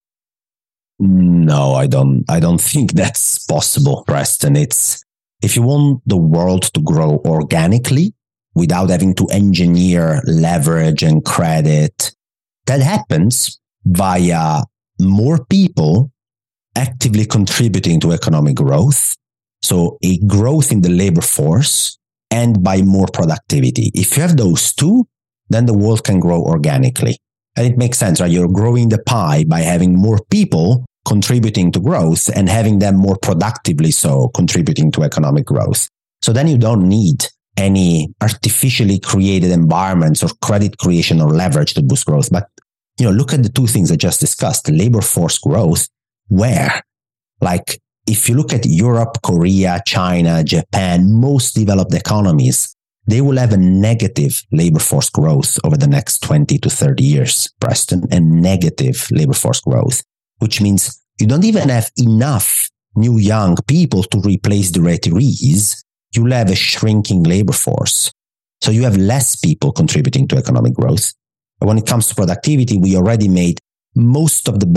No, I don't think that's possible, Preston. If you want the world to grow organically without having to engineer leverage and credit, that happens via more people actively contributing to economic growth. So a growth in the labor force and by more productivity. If you have those two, then the world can grow organically. And it makes sense, right? You're growing the pie by having more people contributing to growth and having them more productively so contributing to economic growth. So then you don't need any artificially created environments or credit creation or leverage to boost growth. But, look at the two things I just discussed, labor force growth, where? Like, if you look at Europe, Korea, China, Japan, most developed economies, they will have a negative labor force growth over the next 20 to 30 years, Preston, and negative labor force growth, which means you don't even have enough new young people to replace the retirees. You'll have a shrinking labor force. So you have less people contributing to economic growth. But when it comes to productivity, we already made we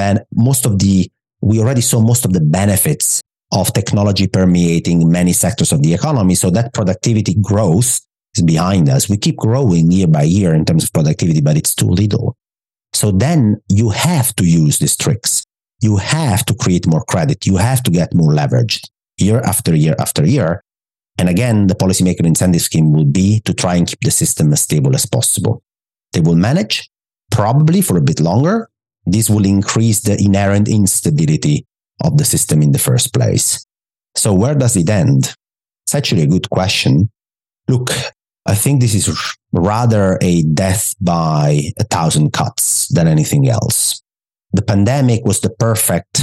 already saw most of the benefits of technology permeating many sectors of the economy. So that productivity growth is behind us. We keep growing year by year in terms of productivity, but it's too little. So then you have to use these tricks. You have to create more credit. You have to get more leveraged year after year after year. And again, the policymaker incentive scheme will be to try and keep the system as stable as possible. They will manage, probably for a bit longer. This will increase the inherent instability of the system in the first place. So where does it end? It's actually a good question. Look, I think this is rather a death by 1,000 cuts than anything else. The pandemic was the perfect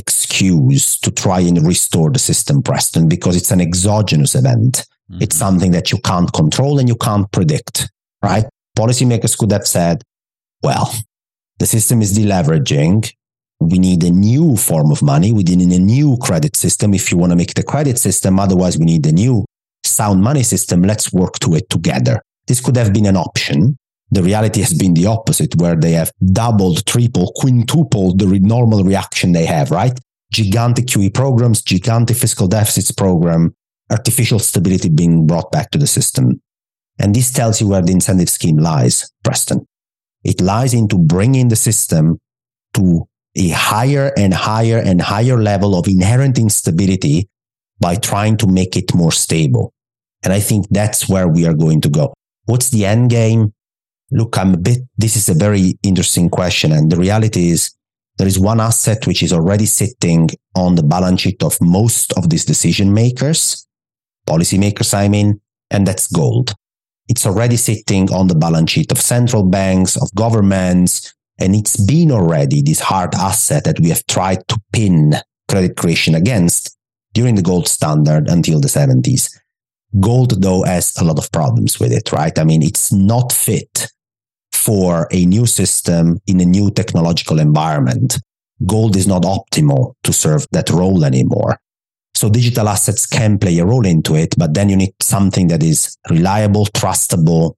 excuse to try and restore the system, Preston, because it's an exogenous event. Mm-hmm. It's something that you can't control and you can't predict, right? Policymakers could have said, well, the system is deleveraging. We need a new form of money. We need a new credit system if you want to make the credit system. Otherwise, we need a new sound money system. Let's work to it together. This could have been an option. The reality has been the opposite, where they have doubled, tripled, quintupled the normal reaction they have, right? Gigantic QE programs, gigantic fiscal deficits program, artificial stability being brought back to the system. And this tells you where the incentive scheme lies, Preston. It lies into bringing the system to a higher and higher and higher level of inherent instability by trying to make it more stable. And I think that's where we are going to go. What's the end game? Look, this is a very interesting question. And the reality is there is one asset which is already sitting on the balance sheet of most of these decision makers, policymakers, and that's gold. It's already sitting on the balance sheet of central banks, of governments, and it's been already this hard asset that we have tried to pin credit creation against during the gold standard until the 70s. Gold, though, has a lot of problems with it, right? It's not fit for a new system in a new technological environment. Gold is not optimal to serve that role anymore. So digital assets can play a role into it, but then you need something that is reliable, trustable,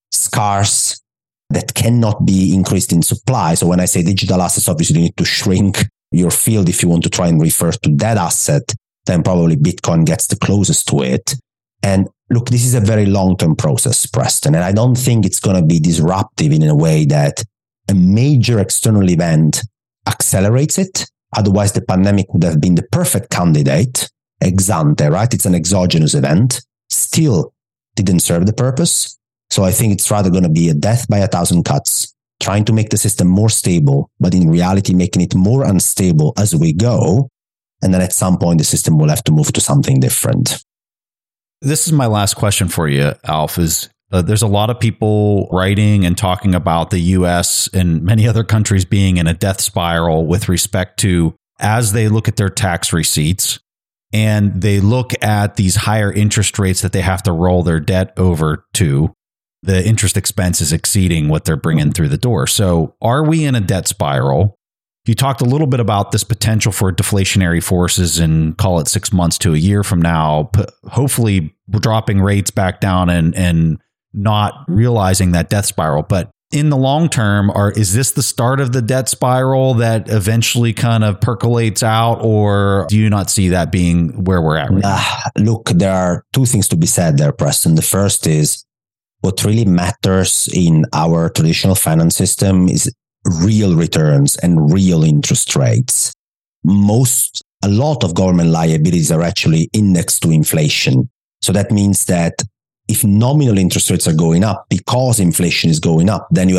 scarce, that cannot be increased in supply. So when I say digital assets, obviously you need to shrink your field if you want to try and refer to that asset, then probably Bitcoin gets the closest to it. And look, this is a very long-term process, Preston, and I don't think it's going to be disruptive in a way that a major external event accelerates it. Otherwise, the pandemic would have been the perfect candidate, ex ante, right? It's an exogenous event, still didn't serve the purpose. So I think it's rather going to be a death by 1,000 cuts, trying to make the system more stable, but in reality, making it more unstable as we go. And then at some point, the system will have to move to something different.
This is my last question for you, Alf, is there's a lot of people writing and talking about the US and many other countries being in a death spiral with respect to, as they look at their tax receipts and they look at these higher interest rates that they have to roll their debt over to, the interest expense is exceeding what they're bringing through the door. So are we in a debt spiral? You talked a little bit about this potential for deflationary forces and call it 6 months to a year from now, hopefully dropping rates back down and not realizing that death spiral. But in the long term, is this the start of the debt spiral that eventually kind of percolates out, or do you not see that being where we're at right now?
Look, there are two things to be said there, Preston. The first is what really matters in our traditional finance system is real returns and real interest rates. A lot of government liabilities are actually indexed to inflation. So that means that if nominal interest rates are going up because inflation is going up, then you have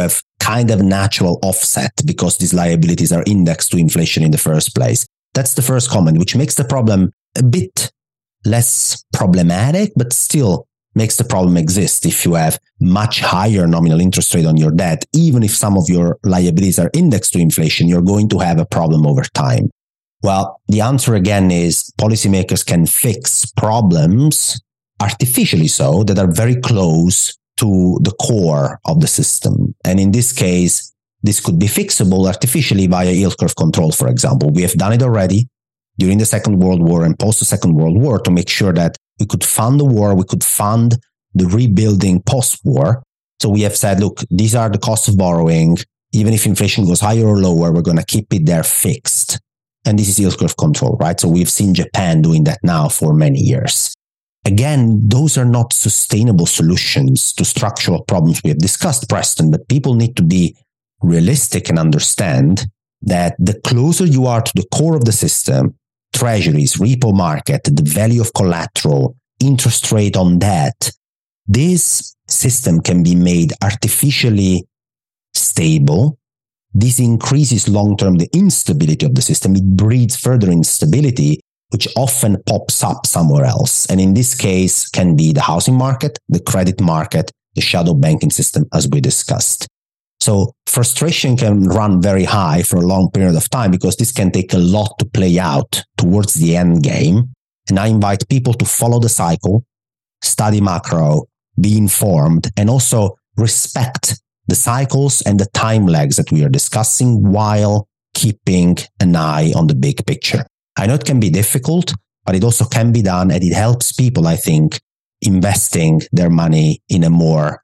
kind of natural offset because these liabilities are indexed to inflation in the first place. That's the first comment, which makes the problem a bit less problematic, but still makes the problem exist if you have much higher nominal interest rate on your debt. Even if some of your liabilities are indexed to inflation, you're going to have a problem over time. Well, the answer again is policymakers can fix problems, artificially so, that are very close to the core of the system. And in this case, this could be fixable artificially via yield curve control, for example. We have done it already during the Second World War and post the Second World War to make sure that we could fund the war, we could fund the rebuilding post-war. So we have said, look, these are the costs of borrowing. Even if inflation goes higher or lower, we're going to keep it there fixed. And this is yield curve control, right? So we've seen Japan doing that now for many years. Again, those are not sustainable solutions to structural problems we have discussed, Preston, but people need to be realistic and understand that the closer you are to the core of the system, treasuries, repo market, the value of collateral, interest rate on debt, this system can be made artificially stable. This increases long-term the instability of the system. It breeds further instability, which often pops up somewhere else. And in this case, can be the housing market, the credit market, the shadow banking system, as we discussed. So frustration can run very high for a long period of time because this can take a lot to play out towards the end game. And I invite people to follow the cycle, study macro, be informed, and also respect the cycles and the time lags that we are discussing while keeping an eye on the big picture. I know it can be difficult, but it also can be done, and it helps people, I think, investing their money in a more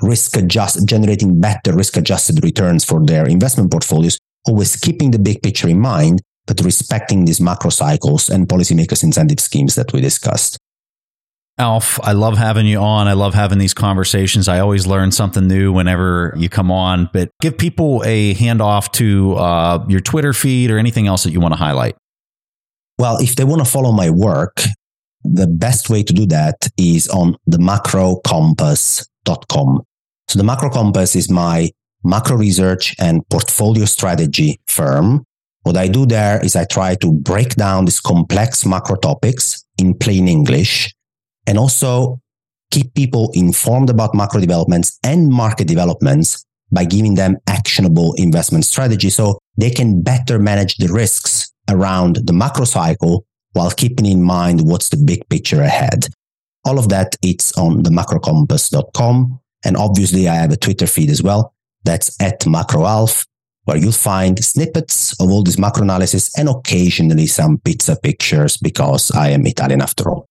generating better risk-adjusted returns for their investment portfolios, always keeping the big picture in mind, but respecting these macro cycles and policymakers' incentive schemes that we discussed.
Alf, I love having you on. I love having these conversations. I always learn something new whenever you come on, but give people a handoff to your Twitter feed or anything else that you want to highlight.
Well, if they want to follow my work, the best way to do that is on the macrocompass.com. So the Macro Compass is my macro research and portfolio strategy firm. What I do there is I try to break down these complex macro topics in plain English and also keep people informed about macro developments and market developments by giving them actionable investment strategy so they can better manage the risks around the macro cycle while keeping in mind what's the big picture ahead. All of that, it's on the macrocompass.com. And obviously, I have a Twitter feed as well. That's @MacroAlf, where you'll find snippets of all this macro analysis and occasionally some pizza pictures because I am Italian after all.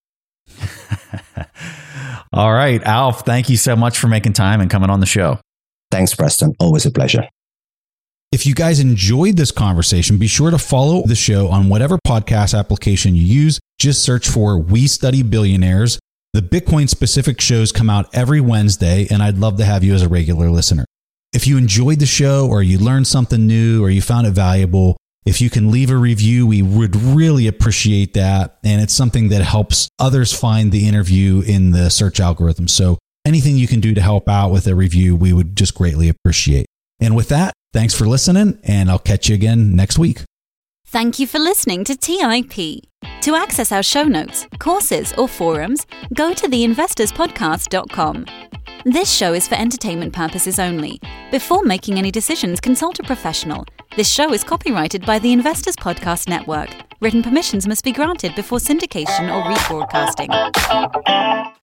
All right, Alf, thank you so much for making time and coming on the show.
Thanks, Preston. Always a pleasure.
If you guys enjoyed this conversation, be sure to follow the show on whatever podcast application you use. Just search for We Study Billionaires. The Bitcoin-specific shows come out every Wednesday, and I'd love to have you as a regular listener. If you enjoyed the show or you learned something new or you found it valuable, if you can leave a review, we would really appreciate that. And it's something that helps others find the interview in the search algorithm. So anything you can do to help out with a review, we would just greatly appreciate. And with that, thanks for listening, and I'll catch you again next week.
Thank you for listening to TIP. To access our show notes, courses, or forums, go to theinvestorspodcast.com. This show is for entertainment purposes only. Before making any decisions, consult a professional. This show is copyrighted by the Investors Podcast Network. Written permissions must be granted before syndication or rebroadcasting.